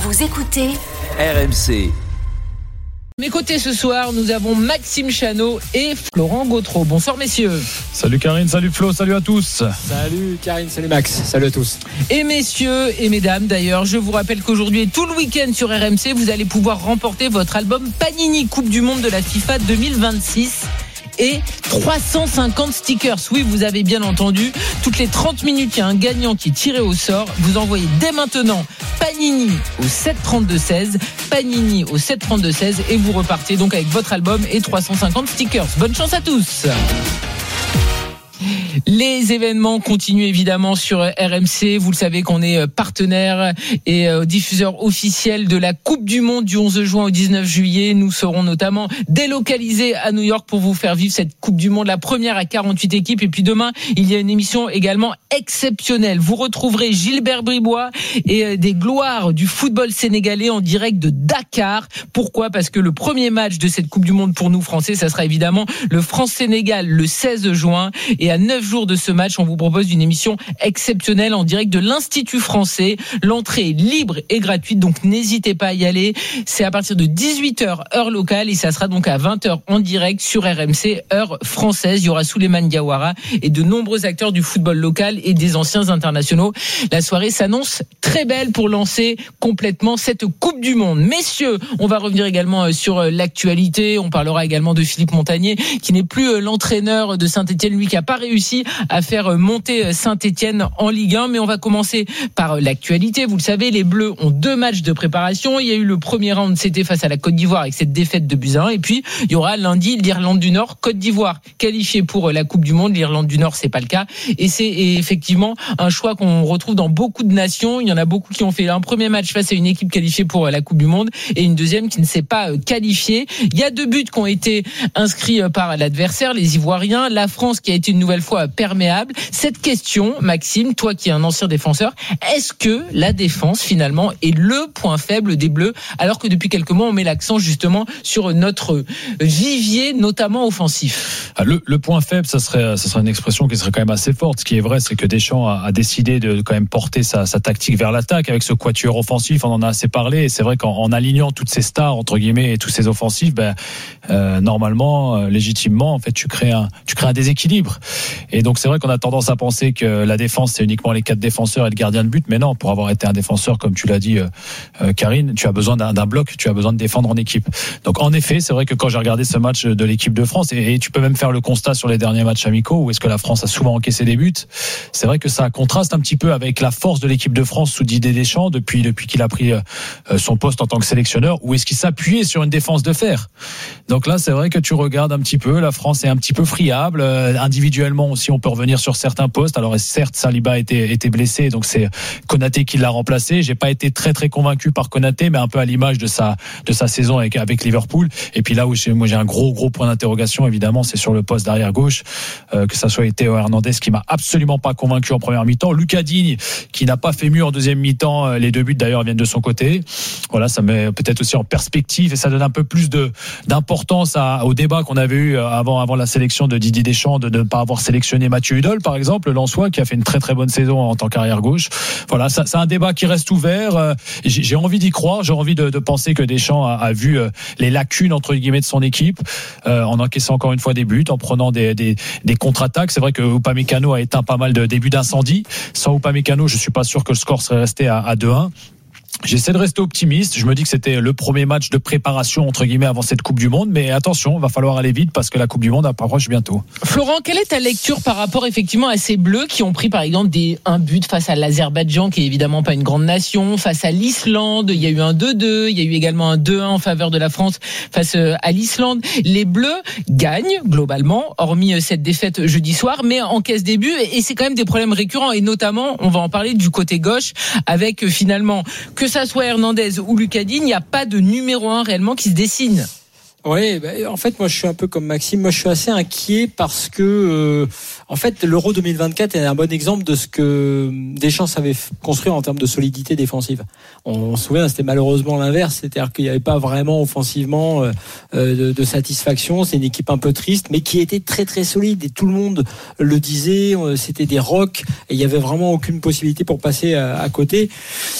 Vous écoutez RMC. Mes côtés ce soir, nous avons Maxime Chanot et Florent Gautreau. Bonsoir messieurs. Salut Karine, salut Flo, salut à tous. Salut Karine, salut Max, salut à tous. Et messieurs et mesdames d'ailleurs, je vous rappelle qu'aujourd'hui et tout le week-end sur RMC, vous allez pouvoir remporter votre album Panini Coupe du Monde de la FIFA 2026. Et 350 stickers. Oui, vous avez bien entendu. Toutes les 30 minutes, il y a un gagnant qui est tiré au sort. Vous envoyez dès maintenant Panini au 732-16. Panini au 732-16. Et vous repartez donc avec votre album et 350 stickers. Bonne chance à tous. Les événements continuent évidemment sur RMC. Vous le savez qu'on est partenaire et diffuseur officiel de la Coupe du Monde du 11 juin au 19 juillet. Nous serons notamment délocalisés à New York pour vous faire vivre cette Coupe du Monde, la première à 48 équipes. Et puis demain, il y a une émission également exceptionnelle. Vous retrouverez Gilbert Bribois et des gloires du football sénégalais en direct de Dakar. Pourquoi ? Parce que le premier match de cette Coupe du Monde pour nous Français, ça sera évidemment le France-Sénégal le 16 juin. Et à 9 jours de ce match, on vous propose une émission exceptionnelle en direct de l'Institut français. L'entrée est libre et gratuite, donc n'hésitez pas à y aller. C'est à partir de 18h heure locale et ça sera donc à 20h en direct sur RMC heure française. Il y aura Souleymane Diawara et de nombreux acteurs du football local et des anciens internationaux. La soirée s'annonce très belle pour lancer complètement cette Coupe du Monde. Messieurs, on va revenir également sur l'actualité. On parlera également de Philippe Montagnier qui n'est plus l'entraîneur de Saint-Etienne, lui qui n'a pas réussi à faire monter Saint-Etienne en Ligue 1. Mais on va commencer par l'actualité. Vous le savez, les Bleus ont 2 matchs de préparation. Il y a eu le premier round, c'était face à la Côte d'Ivoire avec cette défaite de buts 1. Et puis, il y aura lundi l'Irlande du Nord, Côte d'Ivoire qualifiée pour la Coupe du Monde. L'Irlande du Nord, c'est pas le cas. Et c'est effectivement un choix qu'on retrouve dans beaucoup de nations. Il y en a beaucoup qui ont fait un premier match face à une équipe qualifiée pour la Coupe du Monde et une deuxième qui ne s'est pas qualifiée. Il y a 2 buts qui ont été inscrits par l'adversaire, les Ivoiriens. La France qui a été une nouvelle fois perméable. Cette question, Maxime, toi qui es un ancien défenseur, est-ce que la défense finalement est le point faible des Bleus alors que depuis quelques mois on met l'accent justement sur notre vivier notamment offensif? Le point faible, ça serait une expression qui serait quand même assez forte. Ce qui est vrai, c'est que Deschamps a décidé de quand même porter sa tactique vers l'attaque avec ce quatuor offensif. On en a assez parlé et c'est vrai qu'en alignant toutes ces stars entre guillemets et tous ces offensifs, normalement, légitimement, en fait, tu crées un déséquilibre. Et donc c'est vrai qu'on a tendance à penser que la défense c'est uniquement les 4 défenseurs et le gardien de but, mais non, pour avoir été un défenseur comme tu l'as dit Karine, tu as besoin d'un bloc, tu as besoin de défendre en équipe. Donc en effet, c'est vrai que quand j'ai regardé ce match de l'équipe de France et tu peux même faire le constat sur les derniers matchs amicaux où est-ce que la France a souvent encaissé des buts, c'est vrai que ça contraste un petit peu avec la force de l'équipe de France sous Didier Deschamps depuis qu'il a pris son poste en tant que sélectionneur, où est-ce qu'il s'appuyait sur une défense de fer. Donc là, c'est vrai que tu regardes un petit peu, la France est un petit peu friable, individuellement aussi on peut revenir sur certains postes. Alors certes, Saliba était blessé, donc c'est Konaté qui l'a remplacé. J'ai pas été très très convaincu par Konaté, mais un peu à l'image de sa saison avec Liverpool. Et puis là où j'ai un gros point d'interrogation, évidemment, c'est sur le poste d'arrière gauche, que ça soit Théo Hernandez qui m'a absolument pas convaincu en première mi-temps, Lucas Digne qui n'a pas fait mieux en deuxième mi-temps. Les 2 buts d'ailleurs viennent de son côté. Voilà, ça met peut-être aussi en perspective et ça donne un peu plus d'importance au débat qu'on avait eu avant la sélection de Didier Deschamps de ne pas avoir sélectionné Mathieu Hudol, par exemple, le Lensois, qui a fait une très très bonne saison en tant qu'arrière gauche. Voilà, c'est un débat qui reste ouvert. J'ai envie d'y croire, j'ai envie de penser que Deschamps a vu les lacunes entre guillemets de son équipe, en encaissant encore une fois des buts, en prenant des contre-attaques. C'est vrai que Upamecano a éteint pas mal de débuts d'incendie. Sans Upamecano, je suis pas sûr que le score serait resté à 2-1. J'essaie de rester optimiste. Je me dis que c'était le premier match de préparation entre guillemets avant cette Coupe du Monde, mais attention, il va falloir aller vite parce que la Coupe du Monde approche bientôt. Florent, quelle est ta lecture par rapport effectivement à ces Bleus qui ont pris par exemple un but face à l'Azerbaïdjan, qui est évidemment pas une grande nation, face à l'Islande, il y a eu un 2-2, il y a eu également un 2-1 en faveur de la France face à l'Islande. Les Bleus gagnent globalement, hormis cette défaite jeudi soir, mais encaissent des buts et c'est quand même des problèmes récurrents et notamment, on va en parler du côté gauche avec finalement que ça soit Hernandez ou Lucas Digne, il n'y a pas de numéro 1 réellement qui se dessine. Oui, en fait, moi, je suis un peu comme Maxime. Moi, je suis assez inquiet parce que, en fait, l'Euro 2024 est un bon exemple de ce que Deschamps avait construit en termes de solidité défensive. On se souvient, c'était malheureusement l'inverse, c'est-à-dire qu'il n'y avait pas vraiment offensivement de satisfaction. C'est une équipe un peu triste, mais qui était très très solide et tout le monde le disait. C'était des rocs et il y avait vraiment aucune possibilité pour passer à côté.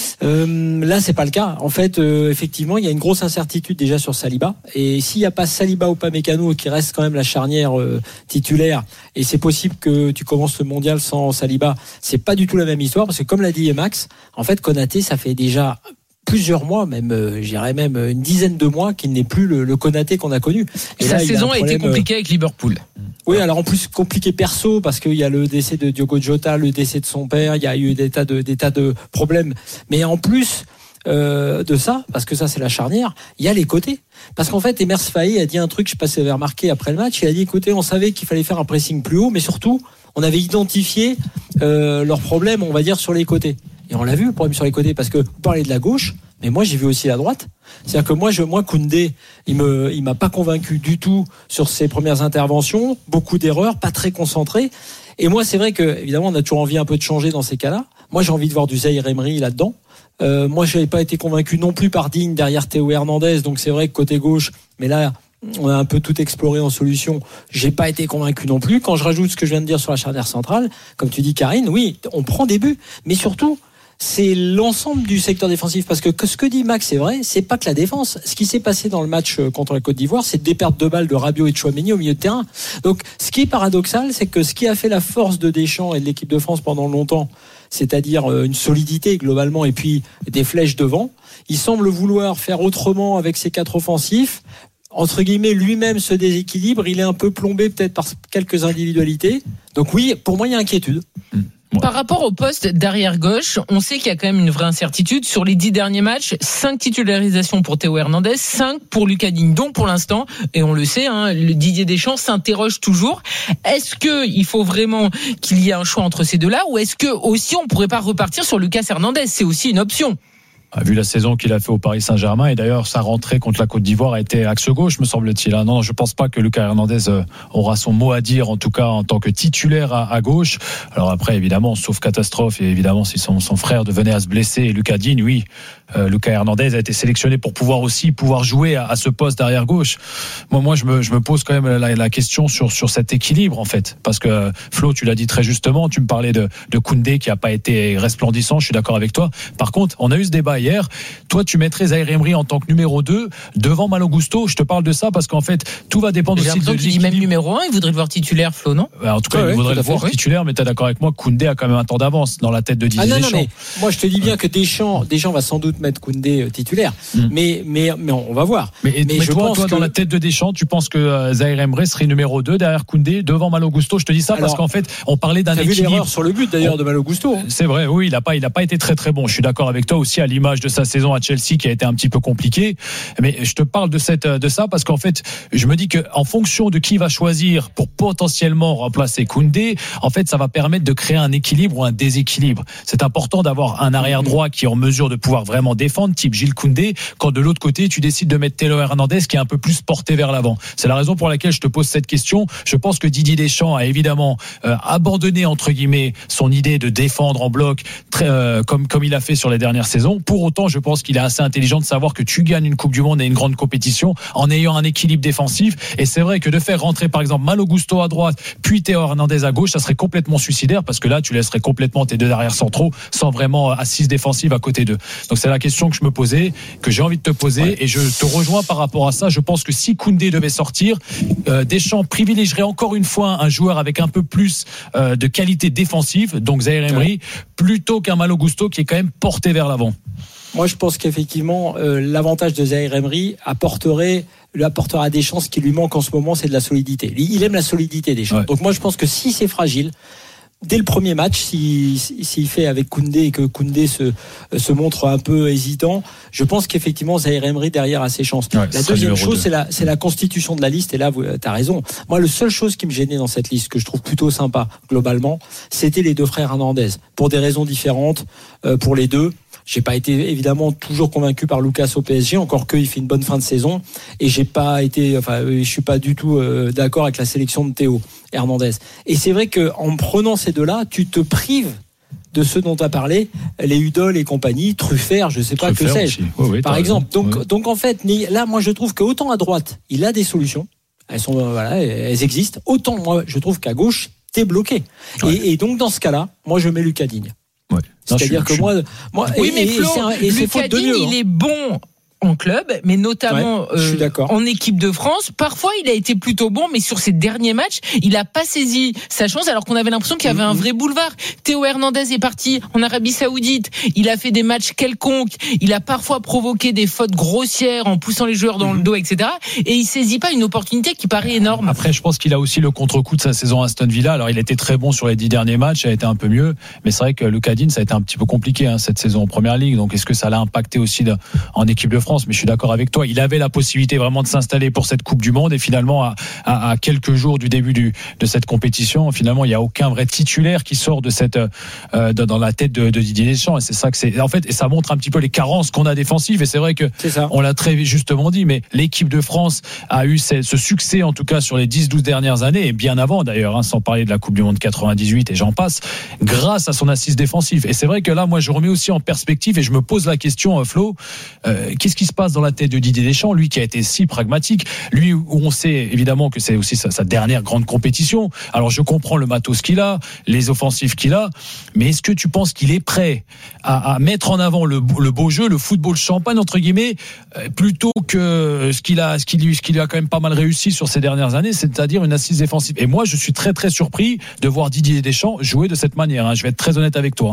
Là, c'est pas le cas. En fait, effectivement, il y a une grosse incertitude déjà sur Saliba. Et s'il n'y a pas Saliba ou Upamecano qui reste quand même la charnière titulaire, et c'est possible que tu commences le mondial sans Saliba, c'est pas du tout la même histoire parce que comme l'a dit Max, en fait, Konaté, ça fait déjà plusieurs mois, même, je dirais même une dizaine de mois qu'il n'est plus le Konaté qu'on a connu. Et sa saison a été compliquée avec Liverpool. Oui, alors en plus compliqué perso parce qu'il y a le décès de Diogo Jota, le décès de son père, il y a eu des tas de problèmes. Mais en plus de ça, parce que ça c'est la charnière, il y a les côtés. Parce qu'en fait, Emers Faé a dit un truc, je sais pas si vous avez remarqué après le match, il a dit écoutez, on savait qu'il fallait faire un pressing plus haut, mais surtout, on avait identifié leurs problèmes, on va dire, sur les côtés. Et on l'a vu, le problème sur les côtés, parce que vous parlez de la gauche, mais moi j'ai vu aussi la droite. C'est-à-dire que moi Koundé, il m'a pas convaincu du tout sur ses premières interventions, beaucoup d'erreurs, pas très concentré. Et moi c'est vrai que évidemment on a toujours envie un peu de changer dans ces cas-là. Moi j'ai envie de voir du Zaïre Emery là-dedans. Moi je n'avais pas été convaincu non plus par Digne derrière Théo Hernandez, donc c'est vrai que côté gauche, mais là on a un peu tout exploré en solution. J'ai pas été convaincu non plus. Quand je rajoute ce que je viens de dire sur la charnière centrale, comme tu dis Karine, oui, on prend des buts, mais surtout c'est l'ensemble du secteur défensif parce que ce que dit Max c'est vrai, c'est pas que la défense. Ce qui s'est passé dans le match contre la Côte d'Ivoire, c'est des pertes de balles de Rabiot et de Tchouaméni au milieu de terrain. Donc ce qui est paradoxal, c'est que ce qui a fait la force de Deschamps et de l'équipe de France pendant longtemps, c'est-à-dire une solidité globalement et puis des flèches devant, il semble vouloir faire autrement avec ses quatre offensifs. Entre guillemets, lui-même se déséquilibre, il est un peu plombé peut-être par quelques individualités. Donc oui, pour moi il y a inquiétude. Par rapport au poste d'arrière gauche, on sait qu'il y a quand même une vraie incertitude. Sur les 10 derniers matchs, 5 titularisations pour Théo Hernandez, 5 pour Lucas Digne. Donc pour l'instant, et on le sait, le Didier Deschamps s'interroge toujours. Est-ce qu'il faut vraiment qu'il y ait un choix entre ces deux-là, ou est-ce que aussi on pourrait pas repartir sur Lucas Hernandez? C'est aussi une option. Vu la saison qu'il a fait au Paris Saint-Germain, et d'ailleurs sa rentrée contre la Côte d'Ivoire a été axe gauche, me semble-t-il. Non, je pense pas que Lucas Hernandez aura son mot à dire, en tout cas en tant que titulaire à gauche. Alors après, évidemment, sauf catastrophe, et évidemment si son frère devenait à se blesser, et Lucas Digne, oui, Lucas Hernandez a été sélectionné pour pouvoir jouer à ce poste d'arrière gauche. Moi je me pose quand même la question sur cet équilibre en fait, parce que Flo, tu l'as dit très justement, tu me parlais de Koundé qui a pas été resplendissant, je suis d'accord avec toi. Par contre, on a eu ce débat hier. Toi, tu mettrais Zaïre Emery en tant que numéro 2 devant Malo Gusto. Je te parle de ça parce qu'en fait, tout va dépendre aussi de l'équilibre. Même numéro 1, il voudrait le voir titulaire, Flo, non? En tout cas, il voudrait le voir titulaire, mais tu es d'accord avec moi, Koundé a quand même un temps d'avance dans la tête de Didier Deschamps. Non, mais moi je te dis bien que Deschamps va sans doute mettre Koundé titulaire. Mais on va voir. Mais je toi, dans la tête de Deschamps, tu penses que Zaïre Emery serait numéro 2 derrière Koundé, devant Malo Gusto? Je te dis ça parce qu'en fait, on parlait d'un équilibre. T'as vu l'erreur sur le but d'ailleurs de Malo Gusto. C'est vrai, oui, il a pas été très très bon. Je suis d'accord avec toi aussi, à l'image de sa saison à Chelsea qui a été un petit peu compliquée. Mais je te parle de ça parce qu'en fait, je me dis que en fonction de qui va choisir pour potentiellement remplacer Koundé, en fait, ça va permettre de créer un équilibre ou un déséquilibre. C'est important d'avoir un arrière droit qui est en mesure de pouvoir vraiment défendre, type Jules Koundé, quand de l'autre côté, tu décides de mettre Théo Hernandez qui est un peu plus porté vers l'avant. C'est la raison pour laquelle je te pose cette question. Je pense que Didier Deschamps a évidemment abandonné, entre guillemets, son idée de défendre en bloc, comme il a fait sur les dernières saisons. Pour autant, je pense qu'il est assez intelligent de savoir que tu gagnes une Coupe du Monde et une grande compétition en ayant un équilibre défensif. Et c'est vrai que de faire rentrer, par exemple, Malo Gusto à droite, puis Théo Hernandez à gauche, ça serait complètement suicidaire parce que là, tu laisserais complètement tes deux arrières centraux sans vraiment assise défensive à côté d'eux. Donc c'est la question que je me posais, que j'ai envie de te poser, et je te rejoins par rapport à ça. Je pense que si Koundé devait sortir, Deschamps privilégierait encore une fois un joueur avec un peu plus de qualité défensive, donc Zaïre Emery, plutôt qu'un Malo Gusto qui est quand même porté vers l'avant. Moi, je pense qu'effectivement, l'avantage de Zaïre Emery lui apportera à Deschamps ce qui lui manque en ce moment, c'est de la solidité. Il aime la solidité, Deschamps. Ouais. Donc moi, je pense que si c'est fragile, dès le premier match, s'il fait avec Koundé et que Koundé se montre un peu hésitant, je pense qu'effectivement Zaïre Emery derrière a ses chances. Ouais, la deuxième chose, c'est la constitution de la liste. Et là, tu as raison. Moi, la seule chose qui me gênait dans cette liste, que je trouve plutôt sympa globalement, c'était les deux frères Hernandez. Pour des raisons différentes, pour les deux. J'ai pas été évidemment toujours convaincu par Lucas au PSG, encore qu'il fait une bonne fin de saison. Et je suis pas du tout d'accord avec la sélection de Théo Hernandez. Et c'est vrai qu'en prenant ces deux-là, tu te prives de ceux dont tu as parlé, les Udol et compagnie, Truffert, je sais pas que sais-je, par exemple. Donc en fait, là, moi je trouve qu'autant à droite, il a des solutions. Elles existent. Autant moi, je trouve qu'à gauche, t'es bloqué. Ouais. Et donc dans ce cas-là, moi je mets Lucas Digne. Ouais. C'est-à-dire que moi, oui, mais Flo, Lucas Digne, il est bon en club, mais notamment en équipe de France. Parfois, il a été plutôt bon, mais sur ses derniers matchs, il a pas saisi sa chance, alors qu'on avait l'impression qu'il y avait un vrai boulevard. Théo Hernandez est parti en Arabie Saoudite. Il a fait des matchs quelconques. Il a parfois provoqué des fautes grossières en poussant les joueurs dans le dos, etc. Et il saisit pas une opportunité qui paraît énorme. Après, je pense qu'il a aussi le contre-coup de sa saison à Aston Villa. Alors, il était très bon sur les 10 derniers matchs, ça a été un peu mieux. Mais c'est vrai que Lucas Digne, ça a été un petit peu compliqué, cette saison en Première Ligue. Donc, est-ce que ça l'a impacté aussi en équipe de France? Mais je suis d'accord avec toi, il avait la possibilité vraiment de s'installer pour cette Coupe du Monde, et finalement à quelques jours du début de cette compétition, finalement il n'y a aucun vrai titulaire qui sort de cette dans la tête de Didier Deschamps, et c'est ça que c'est en fait, et ça montre un petit peu les carences qu'on a défensives. Et c'est vrai que on l'a très justement dit, mais l'équipe de France a eu ce succès en tout cas sur les 10-12 dernières années, et bien avant d'ailleurs, sans parler de la Coupe du Monde 98 et j'en passe, grâce à son assise défensive. Et c'est vrai que là, moi je remets aussi en perspective et je me pose la question, Flo, qu'est-ce qui se passe dans la tête de Didier Deschamps, lui qui a été si pragmatique, lui où on sait évidemment que c'est aussi sa dernière grande compétition. Alors je comprends le matos qu'il a, les offensifs qu'il a, mais est-ce que tu penses qu'il est prêt à mettre en avant le beau jeu, le football champagne entre guillemets, plutôt que ce qu'il a quand même pas mal réussi sur ces dernières années, c'est-à-dire une assise défensive? Et moi je suis très très surpris de voir Didier Deschamps jouer de cette manière, je vais être très honnête avec toi.